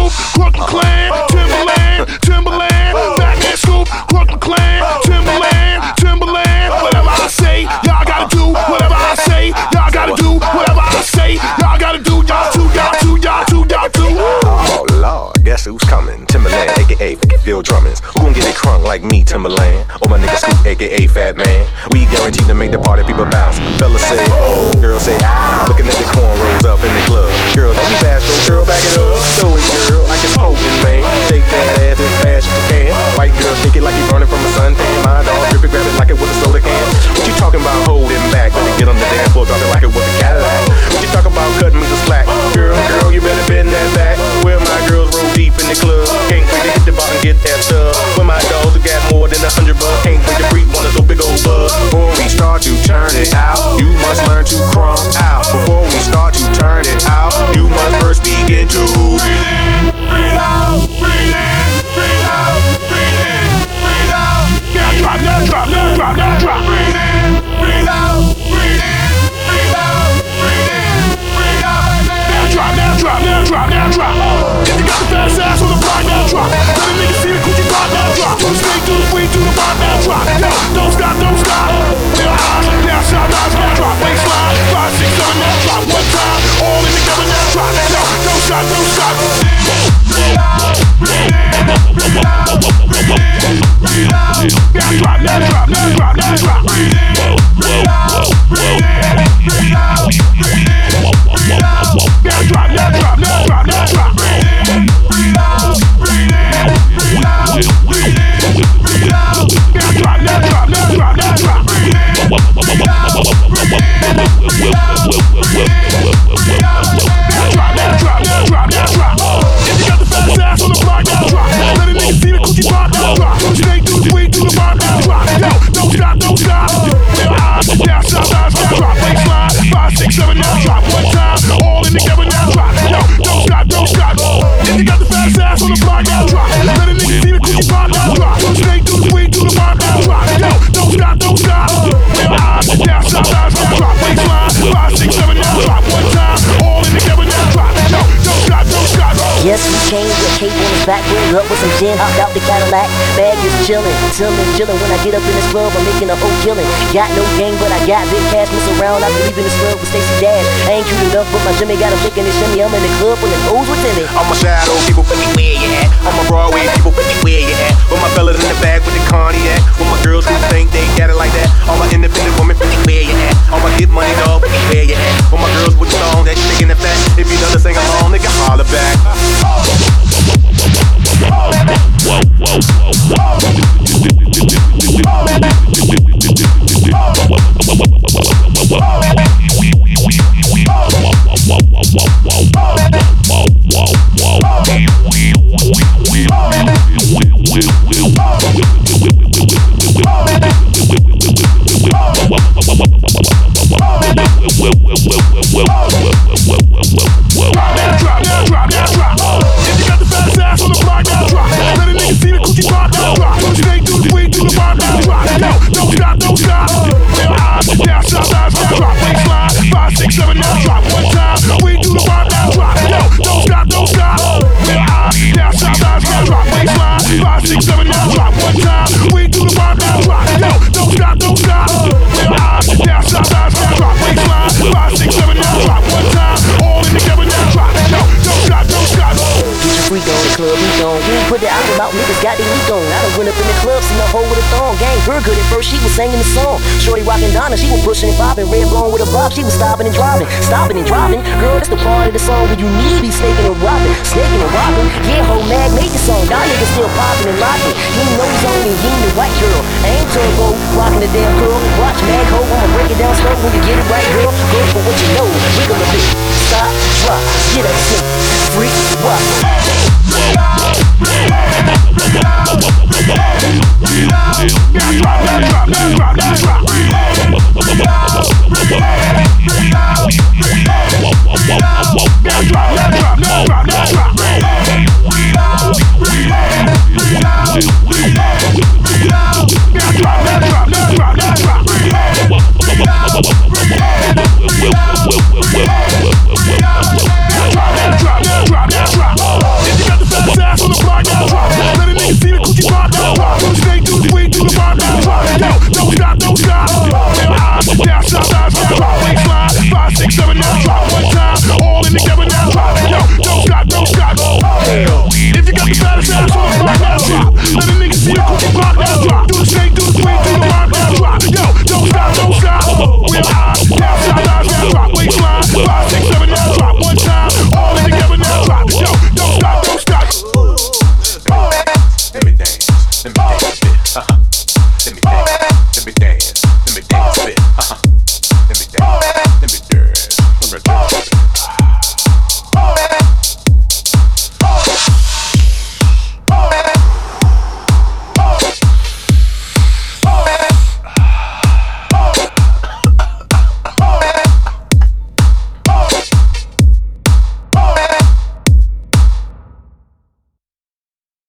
Scoop, Brooklyn Clan, Timberland, Timberland, Batman Scoop, Brooklyn Clan, Timberland, Timberland. Whatever I say, y'all gotta do. Whatever I say, y'all gotta do. Whatever I say, y'all gotta do. Y'all too, y'all too, y'all too, y'all too. Oh Lord, guess who's coming? Timberland, aka Phil Drummond. Who gon' get it crunk like me, Timberland? Or my nigga Scoop, aka Fat Man. We guaranteed to make the party people bounce. Fellas say oh, girls say ah. Looking at the cornrows up in the club. Girl, don't be bashful, girl, back it up. Show it, girl, like it's smoking, man. Shake that ass as fast as you can. White girl, shake it like you burning from a suntan. My dog, grip it, grab it like it was a soda can. What you talking about holding back? When you get on the dance floor, talking like it was a Cadillac. What you talking about cutting me the slack? Girl, you better bend that back. Where my girls roll deep in the club. Can't wait to hit the bar and get that stuff. When my dogs who got more than 100 bucks. Can't wait to breathe one of those big old bugs. Before we start to turn it out, you must learn to crumb out. Before we start to turn it out, you must first begin to breathe in, breathe out, breathe in, breathe out, breathe in, breathe out. Now drop, now drop, now drop, now drop. Breathe in, breathe out, breathe in, breathe out, breathe in, breathe out. Now drop, now drop, now drop, now drop. If you got the fast ass on the block, now drop. Let a nigga see the coochie pop, now drop. Straight to the free to the bar, now drop. Yo, don't stop, don't stop. Now high, now shot, now drop. Baseline, 5, 6, 7, now drop. One time, all in together, now drop. Yo, don't stop, don't stop. Breathe out, breathe in, breathe out, breathe in, breathe out. Now drop, now drop, now drop, now drop. Breathe in, breathe out, breathe in, breathe out, breathe in, breathe out. Now drop, now drop, now drop, now drop. Breathe in, breathe out, breathe in, breathe out, breathe in, breathe out. Now drop, now drop, now drop, now drop. Breathe in, breathe out, breathe in, breathe out, breathe out. Now drop, now drop, now drop, now drop. If you got the fast ass on the block, now drop. Let a nigga see the coochie pop, now drop. Straight to the weed to the bar, now drop. Yo, don't stop, don't stop. Real high, now shot, now drop. Baseline, 5, 6, 7, now drop. One time, all in together, now drop. Yo, don't stop, don't stop. If you got the fast ass on the block, now drop. Let a nigga see the coochie pop, now drop. Straight to the weed to the bar, now drop. Yo, don't stop, don't stop. Real high, now shot, now drop. Baseline, 5, 6, 7, now drop. One time, all in together, now drop. Yo, don't stop, don't stop. Yes, we came with a cape on his back, rolled up with some gin, hopped out the Cadillac. Bag is chillin', chillin'. When I get up in this club, I'm making a whole killin'. Got no gang, but I got big cash. Miss around, I believe in this club with Stacey Dash. I ain't cute enough, but my Jimmy got a flick in his shimmy. I'm in the club when the O's within it. I'm a shadow, people put me where you at. I'm a Broadway, people put me where you at. With my fellas in the back with the Cognac. With my girls who think they got it like that. All my independent women put me where you at. All my get money dog, put me where you at. With my girls with the song that shaking the fat. If you know to sing along, nigga, holler back. Put the album out, niggas got their week on. I done went up in the club, seen a hoe with a thong. Gang, her good at first, she was singing the song. Shorty rockin' Donna, she was pushing and bopping. Red blowing with a bob, she was stopping and driving. Girl, that's the part of the song where you need be snaking and robbing. Yeah, hoe Mag made the song. Y'all niggas still popping and locking. He know he's only he the white girl. I ain't turbo, rocking the damn girl. Watch Mag hoe, I'ma break it down slow when you get it right, girl. Good for what you know, wiggle a bit. Stop, drop, get up, sing, freak, rock. Drop,